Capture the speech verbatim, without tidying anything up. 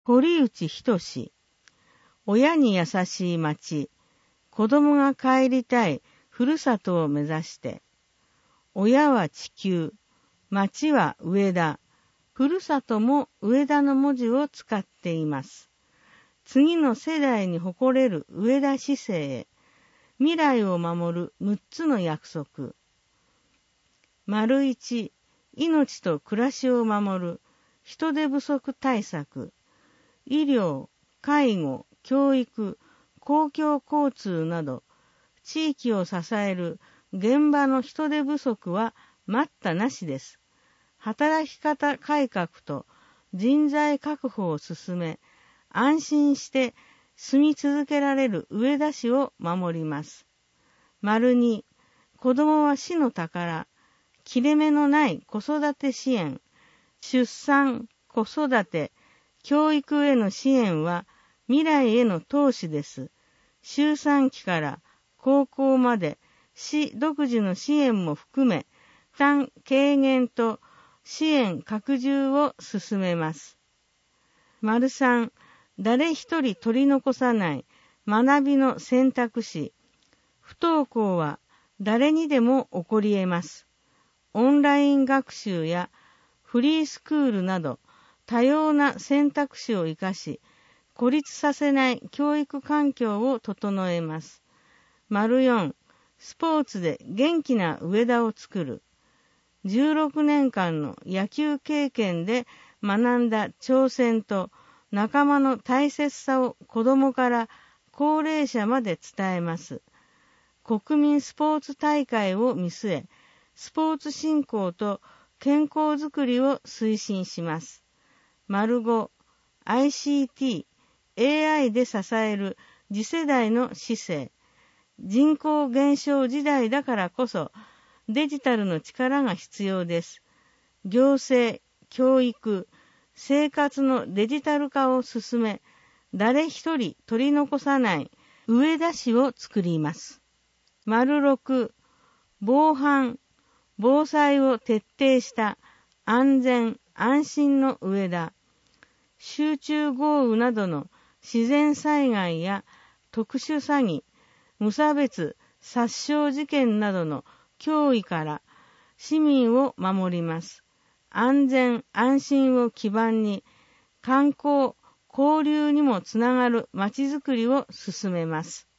堀内仁。親に優しい町。子供が帰りたいふるさとを目指して。親は地球。町は上田。ふるさとも上田の文字を使っています。次の世代に誇れる上田市政へ。未来を守るむっつの約束。丸一、命と暮らしを守る人手不足対策。医療、介護、教育、公共交通など、地域を支える現場の人手不足は待ったなしです。働き方改革と人材確保を進め、安心して住み続けられる上田市を守ります。丸に、子供は市の宝、切れ目のない子育て支援、出産、子育て、教育への支援は未来への投資です。周産期から高校まで市独自の支援も含め、負担軽減と支援拡充を進めます。丸三、誰一人取り残さない学びの選択肢。不登校は誰にでも起こり得ます。オンライン学習やフリースクールなど多様な選択肢を生かし、孤立させない教育環境を整えます。丸四、スポーツで元気な上田を作る。じゅうろくねんかんの野球経験で学んだ挑戦と仲間の大切さを子どもから高齢者まで伝えます。国民スポーツ大会を見据え、スポーツ振興と健康づくりを推進します。丸ご、アイシーティー、エーアイ で支える次世代の市政。人口減少時代だからこそデジタルの力が必要です。行政、教育、生活のデジタル化を進め、誰一人取り残さない上田市を作ります。丸六、防犯、防災を徹底した安全、安心の上田。集中豪雨などの自然災害や特殊詐欺、無差別殺傷事件などの脅威から市民を守ります。安全安心を基盤に観光、交流にもつながるまちづくりを進めます。